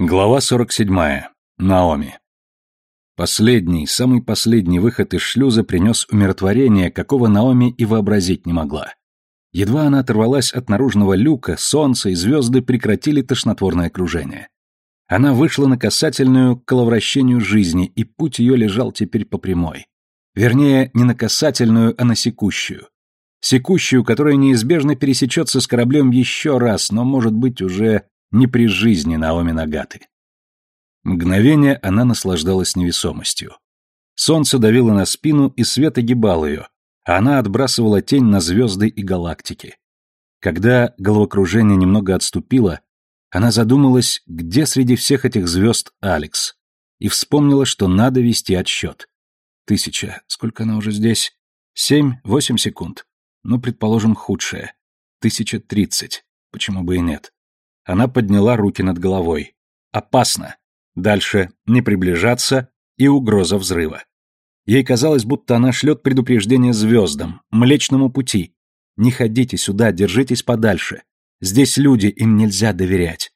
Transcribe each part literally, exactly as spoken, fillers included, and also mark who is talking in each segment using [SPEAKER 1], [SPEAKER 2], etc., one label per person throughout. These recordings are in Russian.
[SPEAKER 1] Глава сорок седьмая. Наоми. Последний, самый последний выход из шлюза принес умиротворение, какого Наоми и вообразить не могла. Едва она оторвалась от наружного люка, солнце и звезды прекратили тошнотворное кружение. Она вышла на касательную к коловращению жизни, и путь ее лежал теперь по прямой. Вернее, не на касательную, а на секущую. Секущую, которая неизбежно пересечется с кораблем еще раз, но, может быть, уже не при жизни Наоми Нагаты. Мгновение она наслаждалась невесомостью. Солнце давило на спину, и свет огибал ее, а она отбрасывала тень на звезды и галактики. Когда головокружение немного отступило, она задумалась, где среди всех этих звезд Алекс, и вспомнила, что надо вести отсчет. Тысяча. Сколько она уже здесь? Семь, восемь секунд. Ну, предположим, худшее. Тысяча тридцать. Почему бы и нет? Она подняла руки над головой. Опасно. Дальше не приближаться и угроза взрыва. Ей казалось, будто она шлет предупреждение звездам, Млечному Пути. Не ходите сюда, держитесь подальше. Здесь люди, им нельзя доверять.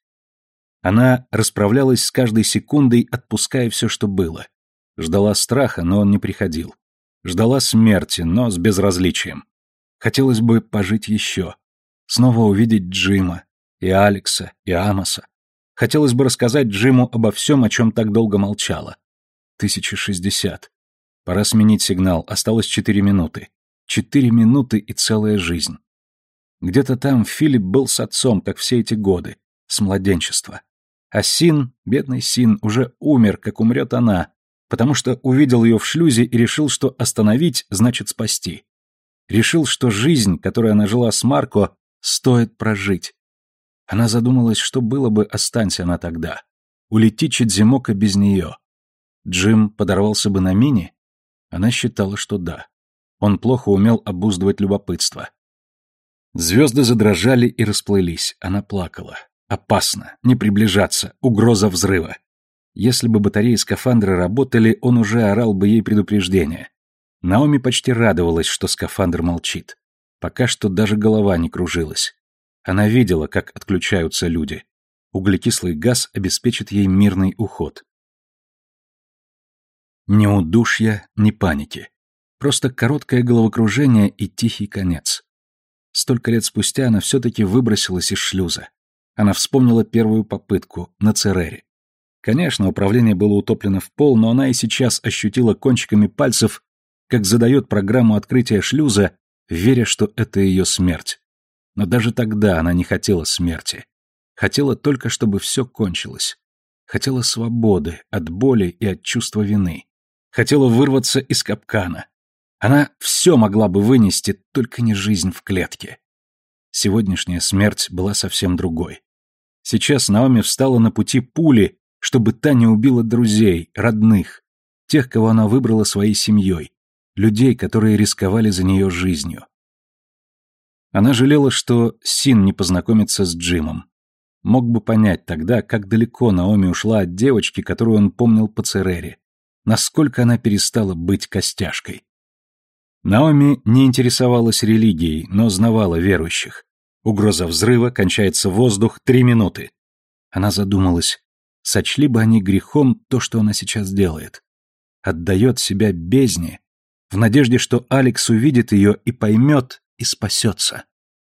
[SPEAKER 1] Она расправлялась с каждой секундой, отпуская все, что было. Ждала страха, но он не приходил. Ждала смерти, но с безразличием. Хотелось бы пожить еще. Снова увидеть Джима. И Алекса, и Амоса. Хотелось бы рассказать Джиму обо всем, о чем так долго молчала. Тысяча шестьдесят. Пора сменить сигнал, осталось четыре минуты. Четыре минуты и целая жизнь. Где-то там Филипп был с отцом, как все эти годы, с младенчества. А Син, бедный Син, уже умер, как умрет она, потому что увидел ее в шлюзе и решил, что остановить значит спасти. Решил, что жизнь, которую она жила с Марко, стоит прожить. Она задумалась, что было бы, останься она тогда. Улети Чидзимока без нее. Джим подорвался бы на мине? Она считала, что да. Он плохо умел обуздывать любопытство. Звезды задрожали и расплылись. Она плакала. Опасно. Не приближаться. Угроза взрыва. Если бы батареи скафандра работали, он уже орал бы ей предупреждение. Наоми почти радовалась, что скафандр молчит. Пока что даже голова не кружилась. Она видела, как отключаются люди. Углекислый газ обеспечит ей мирный уход. Ни удушья, ни паники. Просто короткое головокружение и тихий конец. Столько лет спустя она все-таки выбросилась из шлюза. Она вспомнила первую попытку на Церере. Конечно, управление было утоплено в пол, но она и сейчас ощутила кончиками пальцев, как задает программу открытия шлюза, веря, что это ее смерть. Но даже тогда она не хотела смерти. Хотела только, чтобы все кончилось. Хотела свободы от боли и от чувства вины. Хотела вырваться из капкана. Она все могла бы вынести, только не жизнь в клетке. Сегодняшняя смерть была совсем другой. Сейчас Наоми встала на пути пули, чтобы та не убила друзей, родных, тех, кого она выбрала своей семьей, людей, которые рисковали за нее жизнью. Она жалела, что Син не познакомится с Джимом. Мог бы понять тогда, как далеко Наоми ушла от девочки, которую он помнил по Церере, насколько она перестала быть костяшкой. Наоми не интересовалась религией, но знавала верующих. Угроза взрыва, кончается воздух, три минуты. Она задумалась, сочли бы они грехом то, что она сейчас делает. Отдает себя бездне, в надежде, что Алекс увидит ее и поймет, и спасется.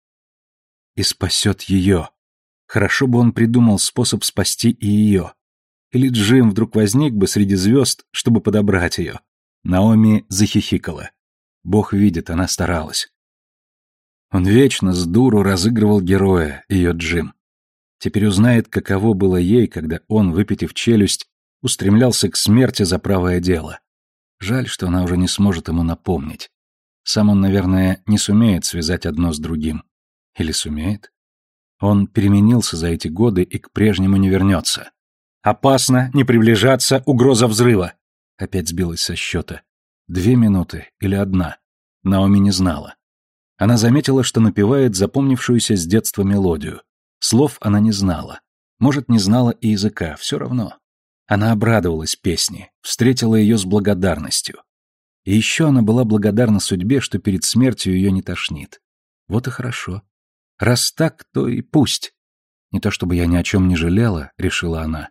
[SPEAKER 1] И спасет ее. Хорошо бы он придумал способ спасти и ее. Или Джим вдруг возник бы среди звезд, чтобы подобрать ее. Наоми захихикала. Бог видит, она старалась. Он вечно с дуру разыгрывал героя, ее Джим. Теперь узнает, каково было ей, когда он, выпитив челюсть, устремлялся к смерти за правое дело. Жаль, что она уже не сможет ему напомнить. Сам он, наверное, не сумеет связать одно с другим. Или сумеет? Он переменился за эти годы и к прежнему не вернется. Опасно, не приближаться, угроза взрыва. Опять сбилась со счета. Две минуты или одна. Наоми не знала. Она заметила, что напевает запомнившуюся с детства мелодию. Слов она не знала. Может, не знала и языка, все равно. Она обрадовалась песне, встретила ее с благодарностью. И еще она была благодарна судьбе, что перед смертью ее не тошнит. Вот и хорошо. Раз так, то и пусть. Не то чтобы я ни о чем не жалела, решила она.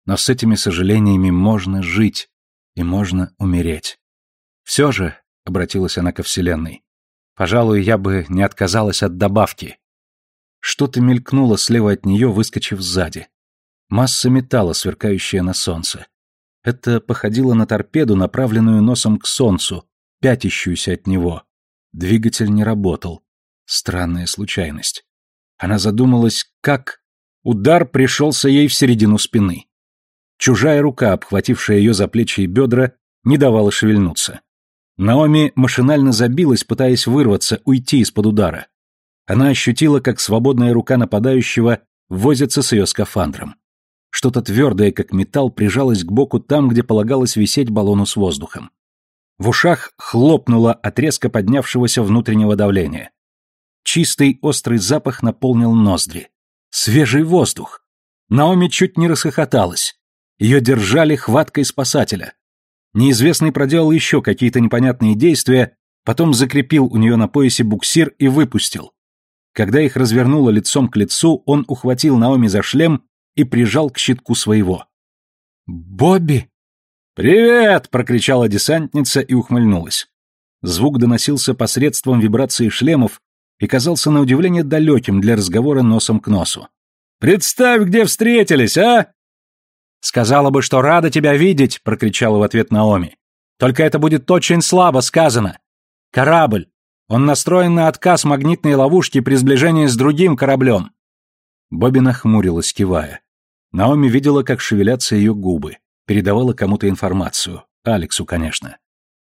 [SPEAKER 1] Но с этими сожалениями можно жить, и можно умереть. Все же, — обратилась она ко Вселенной, — пожалуй, я бы не отказалась от добавки. Что-то мелькнуло слева от нее, выскочив сзади. Масса металла, сверкающая на солнце. Это походило на торпеду, направленную носом к солнцу, пятящуюся от него. Двигатель не работал. Странная случайность. Она задумалась, как... Удар пришелся ей в середину спины. Чужая рука, обхватившая ее за плечи и бедра, не давала шевельнуться. Наоми машинально забилась, пытаясь вырваться, уйти из-под удара. Она ощутила, как свободная рука нападающего возится с ее скафандром. Что-то твердое, как металл, прижалось к боку там, где полагалось висеть баллону с воздухом. В ушах хлопнуло от резко поднявшегося внутреннего давления. Чистый острый запах наполнил ноздри. Свежий воздух. Наоми чуть не расхохоталась. Ее держали хваткой спасателя. Неизвестный проделал еще какие-то непонятные действия, потом закрепил у нее на поясе буксир и выпустил. Когда их развернуло лицом к лицу, он ухватил Наоми за шлем и прижал к щитку своего. «Бобби!» «Привет!» — прокричала десантница и ухмыльнулась. Звук доносился посредством вибрации шлемов и казался на удивление далеким для разговора носом к носу. «Представь, где встретились, а?» «Сказала бы, что рада тебя видеть», — прокричала в ответ Наоми. «Только это будет очень слабо сказано. Корабль. Он настроен на отказ магнитной ловушки при сближении с другим кораблем». Бобби нахмурилась, кивая. Наоми видела, как шевелятся ее губы, передавала кому-то информацию. Алексу, конечно.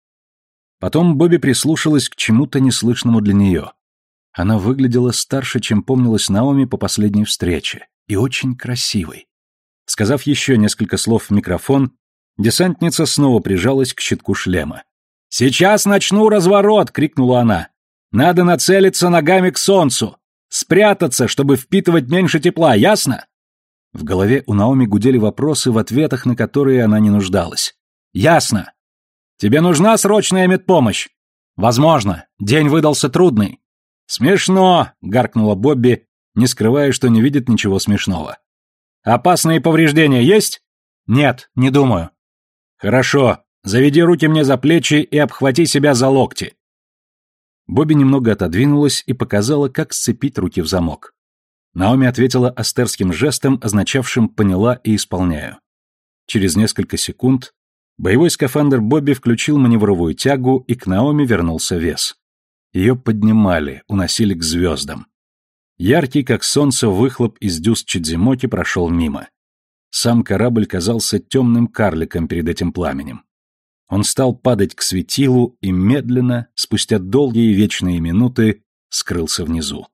[SPEAKER 1] Потом Бобби прислушалась к чему-то неслышному для нее. Она выглядела старше, чем помнилась Наоми по последней встрече, и очень красивой. Сказав еще несколько слов в микрофон, десантница снова прижалась к щитку шлема. «Сейчас начну разворот!» — крикнула она. «Надо нацелиться ногами к солнцу! Спрятаться, чтобы впитывать меньше тепла, ясно?» В голове у Наоми гудели вопросы, в ответах на которые она не нуждалась. «Ясно! Тебе нужна срочная медпомощь?» «Возможно. День выдался трудный». «Смешно!» — гаркнула Бобби, не скрывая, что не видит ничего смешного. «Опасные повреждения есть?» «Нет, не думаю». «Хорошо. Заведи руки мне за плечи и обхвати себя за локти». Бобби немного отодвинулась и показала, как сцепить руки в замок. Наоми ответила астерским жестом, означавшим «поняла и исполняю». Через несколько секунд боевой скафандр Бобби включил маневровую тягу, и к Наоми вернулся вес. Ее поднимали, уносили к звездам. Яркий, как солнце, выхлоп из дюз Чидзимоки прошел мимо. Сам корабль казался темным карликом перед этим пламенем. Он стал падать к светилу и медленно, спустя долгие вечные минуты, скрылся внизу.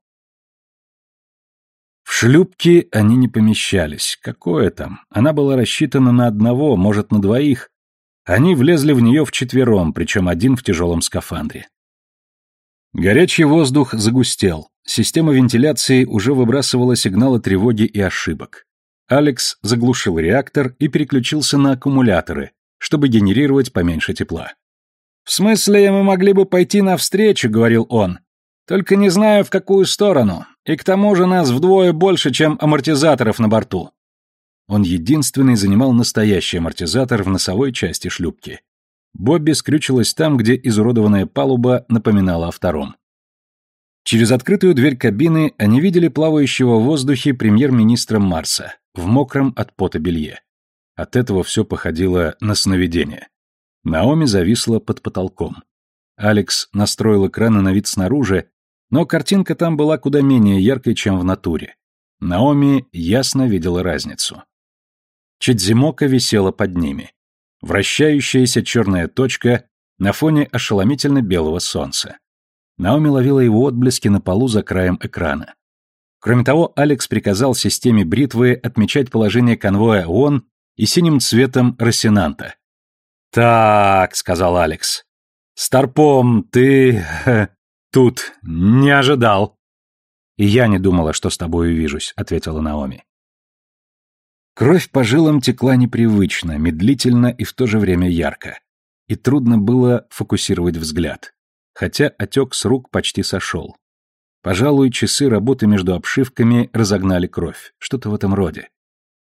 [SPEAKER 1] В шлюпке они не помещались. Какое там? Она была рассчитана на одного, может, на двоих. Они влезли в нее вчетвером, причем один в тяжелом скафандре. Горячий воздух загустел. Система вентиляции уже выбрасывала сигналы тревоги и ошибок. Алекс заглушил реактор и переключился на аккумуляторы, чтобы генерировать поменьше тепла. «В смысле, мы могли бы пойти навстречу», — говорил он. «Только не знаю, в какую сторону. И к тому же нас вдвое больше, чем амортизаторов на борту». Он единственный занимал настоящий амортизатор в носовой части шлюпки. Бобби скрючилась там, где изуродованная палуба напоминала о втором. Через открытую дверь кабины они видели плавающего в воздухе премьер-министра Марса в мокром от пота белье. От этого все походило на сновидение. Наоми зависла под потолком. Алекс настроил экраны на вид снаружи, но картинка там была куда менее яркой, чем в натуре. Наоми ясно видела разницу. Чидзимока висела под ними. Вращающаяся черная точка на фоне ошеломительно белого солнца. Наоми ловила его отблески на полу за краем экрана. Кроме того, Алекс приказал системе бритвы отмечать положение конвоя ООН и синим цветом Рассенанта. «Так», — сказал Алекс, — «Старпом, ты... Э, тут не ожидал». «И я не думала, что с тобой увижусь», — ответила Наоми. Кровь по жилам текла непривычно, медлительно и в то же время ярко. И трудно было фокусировать взгляд. Хотя отек с рук почти сошел. Пожалуй, часы работы между обшивками разогнали кровь. Что-то в этом роде.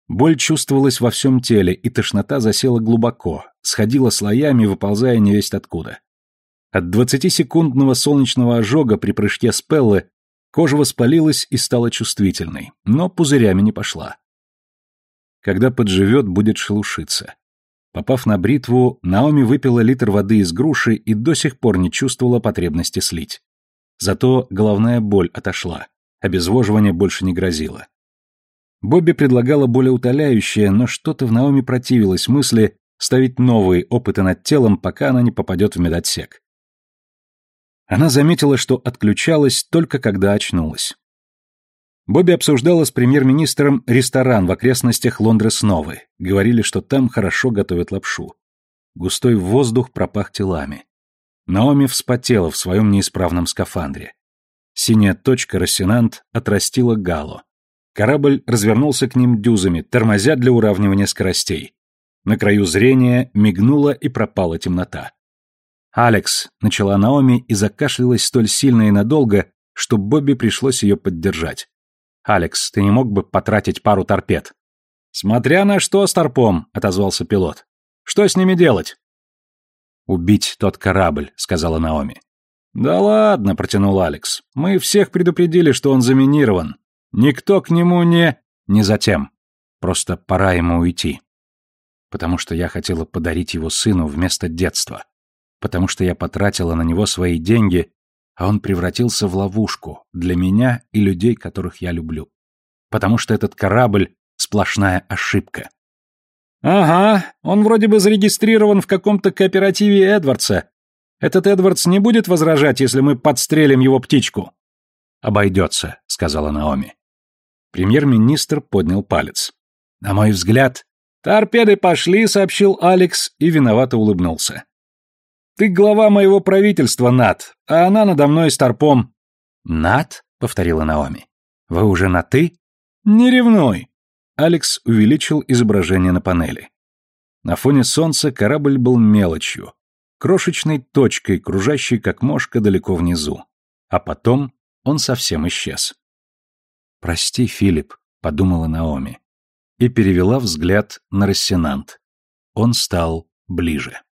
[SPEAKER 1] Боль чувствовалась во всем теле, и тошнота засела глубоко, сходила слоями, выползая невесть откуда. От двадцатисекундного солнечного ожога при прыжке с Пеллы кожа воспалилась и стала чувствительной, но пузырями не пошла. Когда подживет, будет шелушиться. Попав на бритву, Наоми выпила литр воды из груши и до сих пор не чувствовала потребности слить. Зато головная боль отошла, обезвоживание больше не грозило. Бобби предлагала более утоляющее, но что-то в Наоми противилось мысли ставить новые опыты над телом, пока она не попадет в медотсек. Она заметила, что отключалась только когда очнулась. Бобби обсуждала с премьер-министром ресторан в окрестностях Лондрес-Новы. Говорили, что там хорошо готовят лапшу. Густой воздух пропах телами. Наоми вспотела в своем неисправном скафандре. Синяя точка Рассенант отрастила Гало. Корабль развернулся к ним дюзами, тормозя для уравнивания скоростей. На краю зрения мигнула и пропала темнота. «Алекс», — начала Наоми и закашлялась столь сильно и надолго, что Бобби пришлось ее поддержать. «Алекс, ты не мог бы потратить пару торпед?» «Смотря на что с торпом», — отозвался пилот. «Что с ними делать?» «Убить тот корабль», — сказала Наоми. «Да ладно», — протянул Алекс. «Мы всех предупредили, что он заминирован. Никто к нему не...» «Не затем. Просто пора ему уйти. Потому что я хотела подарить его сыну вместо детства. Потому что я потратила на него свои деньги, а он превратился в ловушку для меня и людей, которых я люблю. Потому что этот корабль — сплошная ошибка». «Ага, он вроде бы зарегистрирован в каком-то кооперативе Эдвардса. Этот Эдвардс не будет возражать, если мы подстрелим его птичку?» «Обойдется», — сказала Наоми. Премьер-министр поднял палец. «На мой взгляд...» «Торпеды пошли», — сообщил Алекс и виновато улыбнулся. «Ты глава моего правительства, Нат, а она надо мной с торпом». «Нат?» — повторила Наоми. «Вы уже на «ты»?» «Не ревнуй». Алекс увеличил изображение на панели. На фоне солнца корабль был мелочью, крошечной точкой, кружащей как мошка далеко внизу. А потом он совсем исчез. «Прости, Филипп», — подумала Наоми, и перевела взгляд на Рассенант. Он стал ближе.